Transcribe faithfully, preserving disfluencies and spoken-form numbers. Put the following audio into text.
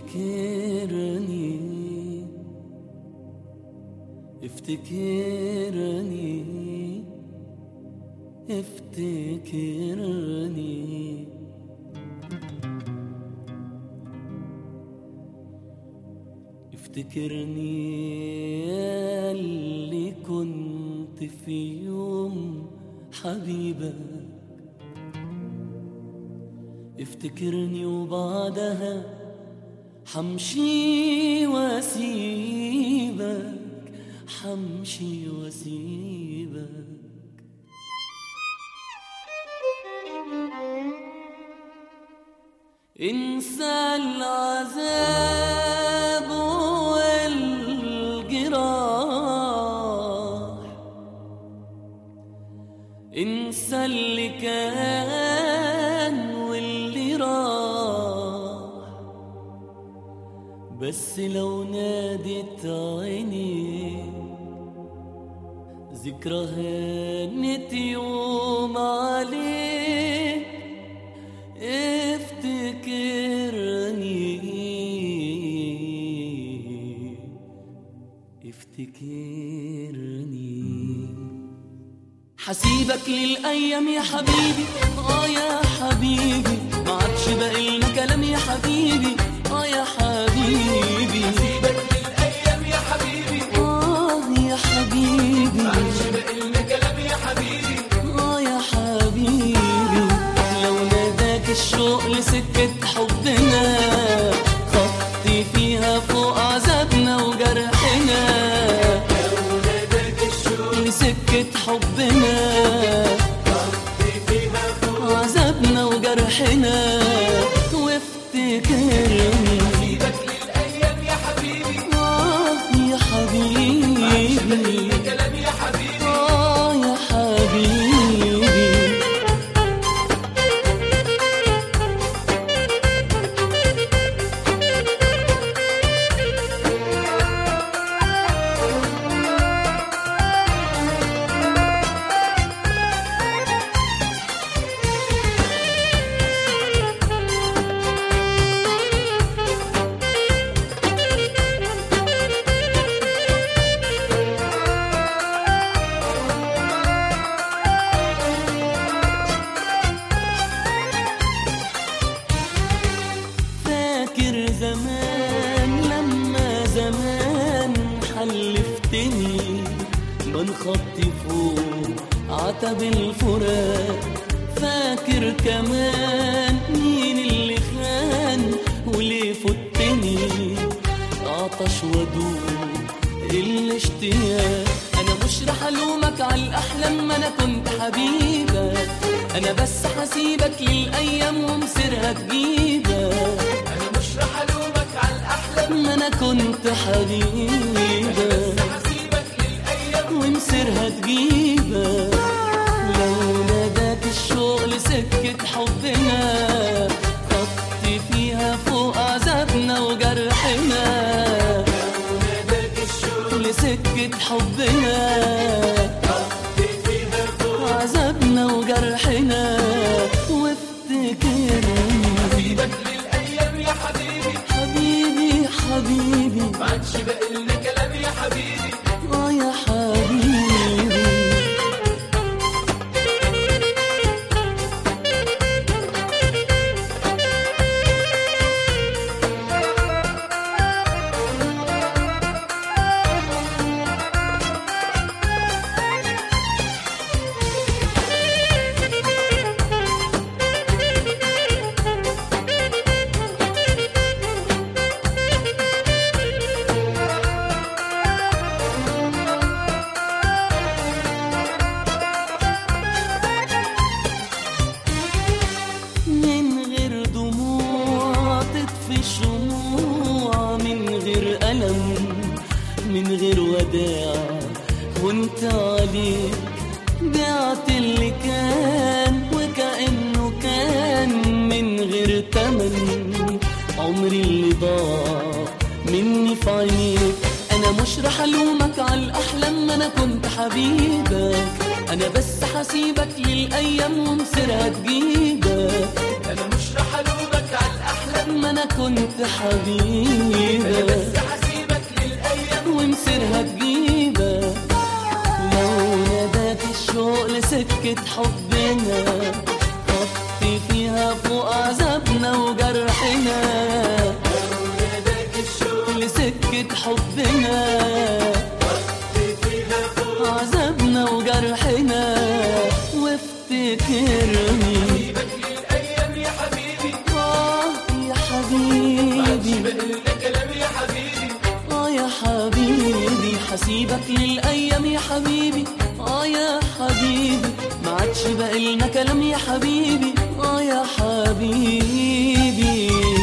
افتكرني افتكرني افتكرني افتكرني يا اللي كنت في يوم حبيبك، افتكرني وبعدها حمشي واسيبك، حمشي واسيبك. انسى العذاب والجراح، انسى اللي كان واللي راح، بس لو نادت عيني ذكرى هانت يوم عليك، افتكرني افتكرني. حسيبك للأيام يا حبيبي، آه يا حبيبي، ما عادش باقيلنا كلام يا حبيبي، آه يا حبيبي. حسيبك للأيام يا حبيبي، آه يا حبيبي، ما عادش باقيلنا كلام يا حبيبي، آه يا حبيبي. لو ناداك الشوق لسكة حبنا، خطي فيها فوق عذابنا وجرحنا. لو ناداك الشوق لسكة حبنا، خطي فيها فوق عذابنا وجرحنا، وافتكرني. حسيبك للأيام يا حبيبي، آه يا حبيبي، ما عادش باقيلنا كلام يا حبيبي، آه يا حبيبي. فاكر زمان لما زمان حلفتني بنخطي فوق عتب الفراق. فاكر كمان مين اللي خان وليه فتني، عطش ودوب الاشتياق. انا مش رح الومك على الاحلام، ما انا كنت حبيبك، انا بس حسيبك للايام ومصيرها تجيبك. أنا مش رح ألومك على الأحلام، ما انا كنت حبيبك، حسيبك للأيام ومصيرها تجيبك. لو ناداك الشوق لسكة حبنا، خطي فيها فوق عذابنا وجرحنا. لو ناداك الشوق لسكة حبنا، خطي فيها فوق عذابنا وجرحنا، وافتكرني. حسيبك للأيام يا حبيبي، حبيبي حبيبي، ما عادش باقيلنا كلام يا حبيبي، آه يا حبيبي. من غير دموع تطفي الشموع، من غير ألم، من غير وداع، وانت عليك بعت اللي كان وكأنه كان، من غير تمن عمري اللي ضاع مني في عينيك. انا مش رح الومك على الاحلام، ما انا كنت حبيبك، انا بس حسيبك للايام ومصيرها تجيبك. أنا مش رح ألومك على الأحلام، ما انا كنت حبيبك بس هسيبك للأيام ومصيرها تجيبك لو ناداك الشوق لسكة حبنا خطي فيها فوق عذابنا وجرحنا لو ناداك الشوق لسكة حبنا فيها فوق عذابنا وجرحنا وافتكرني سيبك للأيام يا حبيبي آه يا معادش حبيبي بقلنا كلام يا حبيبي آه يا حبيبي حسيبك للأيام يا حبيبي آه يا حبيبي ما عادش بقلنا كلام يا حبيبي آه يا حبيبي